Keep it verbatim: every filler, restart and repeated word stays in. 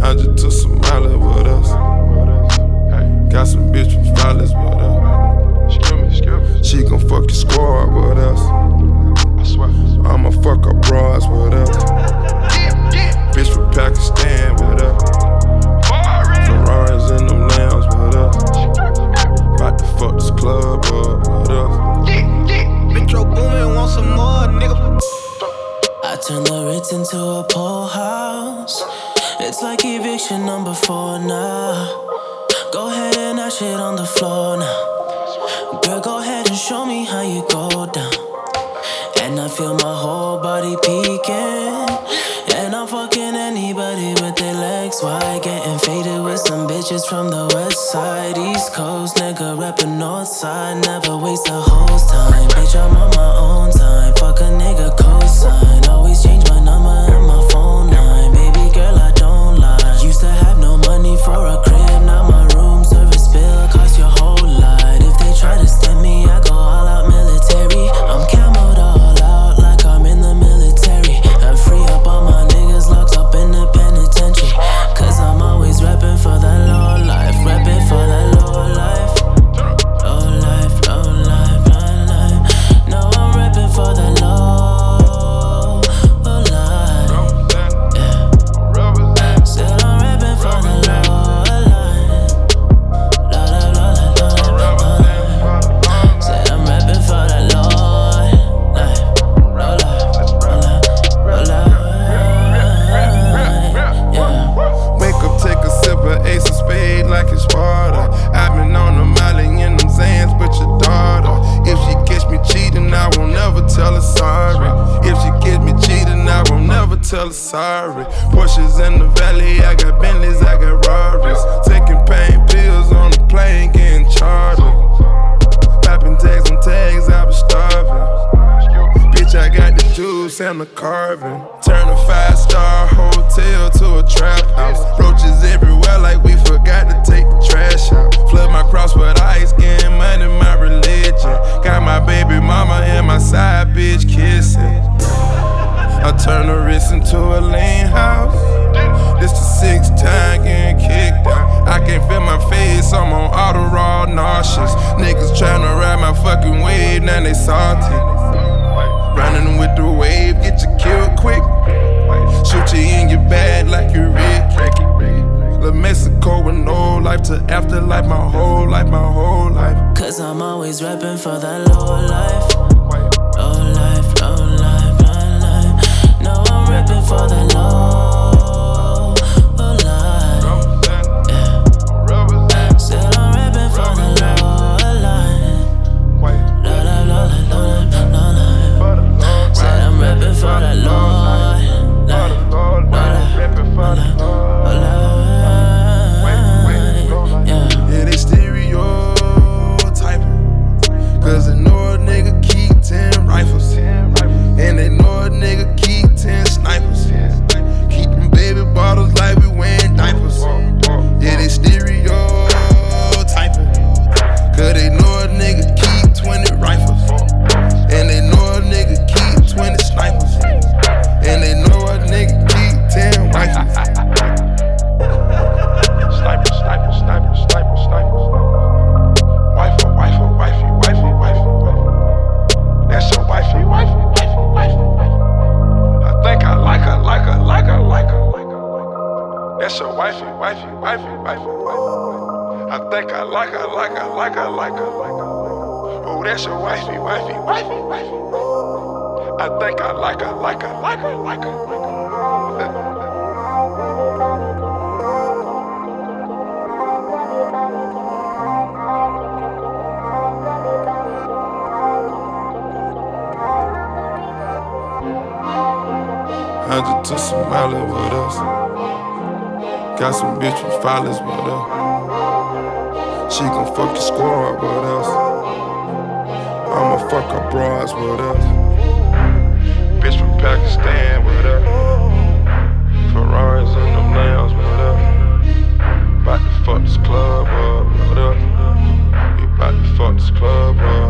I just took some Molly with us. Got some bitch from Flawless with us. She gon' fuck your squad with us. I'ma fuck her bras with us. Bitch from Pakistan with us. Ferraris in them lambs with us. About to fuck this club up with us. Metro Boomin, want some more, nigga. I turn the Ritz into a pool house. It's like eviction number four now. Go ahead and that shit on the floor now. Girl, go ahead and show me how you go down. And I feel my whole body peeking. And I'm fucking anybody with their legs wide. Getting faded with some bitches from the west side. East Coast, nigga reppin' north side. Never waste a hoe's time. Bitch, I'm on my own time. Fuck a nigga cosign. Always change my number and my phone line. Baby girl, I don't lie. Used to have no money for a crib. Now my room service bill cost your whole lot. If they try to stem me, I go all out military. I'm camoed all out like I'm in the military. And free up all my niggas locked up in the penitentiary. Cause I'm always reppin' for that low life. Reppin' for that low life. Low life, low life, low life. No, I'm reppin' for that low, low life. Yeah. Said I'm reppin' for that low life. Low life, low life, low life. Said I'm reppin' for that low life. Low life, low life, low life. Yeah. Wake up, take a sip of Ace of Spade like it's Sparta. I've been on the Molly in them Zans, but your daughter. If she catch me cheating, I won't never tell her sorry. If she catch me cheating, I won't never tell her sorry. Porsches in the valley, I got Bentleys, I got Rarries. Taking pain pills on the plane, getting chartered. Popping tags on tags, I was starving. Bitch, I got the juice and the carbon. Turn a five-star hotel to a trap house. Roaches everywhere like we forgot to take the trash out. Flood my cross with ice, getting money, my religion. Got my baby mama and my side bitch kissing. I turn the wrist into a lean house. This the sixth time getting kicked out. I can't feel my face, I'm on auto nauseous. Niggas tryna ride my fucking wave, now they salty. Running with the wave, get you killed quick. Shoot you in your bag like you Rick. La Mexico with no life to afterlife, my whole life, my whole life. Cause I'm always reppin' for that low life. Low life, low life, low life. No, I'm reppin' for that low, low life. Yeah. Said I'm reppin' for that low life. Low life, low life, low life, low life. Said I'm reppin' for that low life. Low life, low life, low life. Yeah, they stereotyping. Cause they know a nigga keep ten rifles. And they know a nigga keep ten snipers. Keepin' baby bottles like we wearing diapers. Yeah, they stereotyping. Cause they know a nigga keep twenty rifles. And they know a nigga keep twenty snipers. And they know a nigga keep ten rifles. Sniper, sniper, sniper, sniper, sniper. Wifey, wifey, wifey, wifey, wifey, wifey. That's your wifey, wifey, wifey, wifey, wifey. I think I like her, like her, like her, like her, like her. That's your wifey, wifey, wifey, wifey, wifey. I think I like her, like her, like her, like her, like her. Oh, that's your wifey, wifey, wifey, wifey. I think I like her, like her, like her, like her, like her. I just took some Molly with us. Got some bitch from Flawless with us. She gon' fuck your squad with us. I'ma fuck her bras with us. Bitch from Pakistan with us. Ferraris in them lambs with us. About to fuck this club up with us. We about to fuck this club up.